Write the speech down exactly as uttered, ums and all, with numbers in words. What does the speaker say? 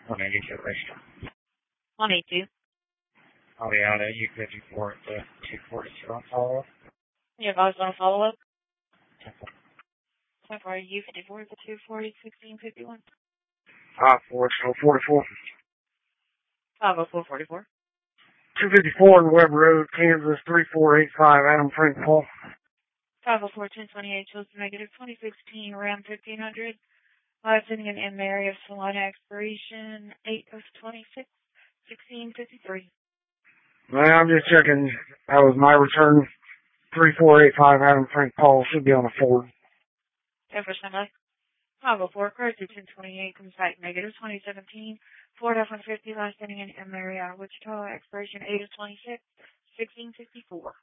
one eighty-two question. one eighty-two. Oh, yeah, the U fifty-four at the two forty-two on follow-up. You have also on follow-up? So far, U fifty-four at the two forty, sixteen fifty-one. five four, so forty-four. five oh four forty-four. two fifty-four Webb Road, Kansas, three four eight five, Adam Frank Paul. five oh four, ten twenty-eight, shows negative, twenty sixteen, Ram fifteen hundred. Live sending an M area of Salina, expiration eight of twenty-six, sixteen fifty-three. Well, I'm just checking. That was my return. three four eight five, Adam Frank Paul. Should be on a Ford. ten for Sunday. five oh four, corrected, ten twenty-eight, comes back negative, twenty seventeen, Ford F one fifty, live sending an M area, Wichita, expiration eight of twenty-six, sixteen fifty-four.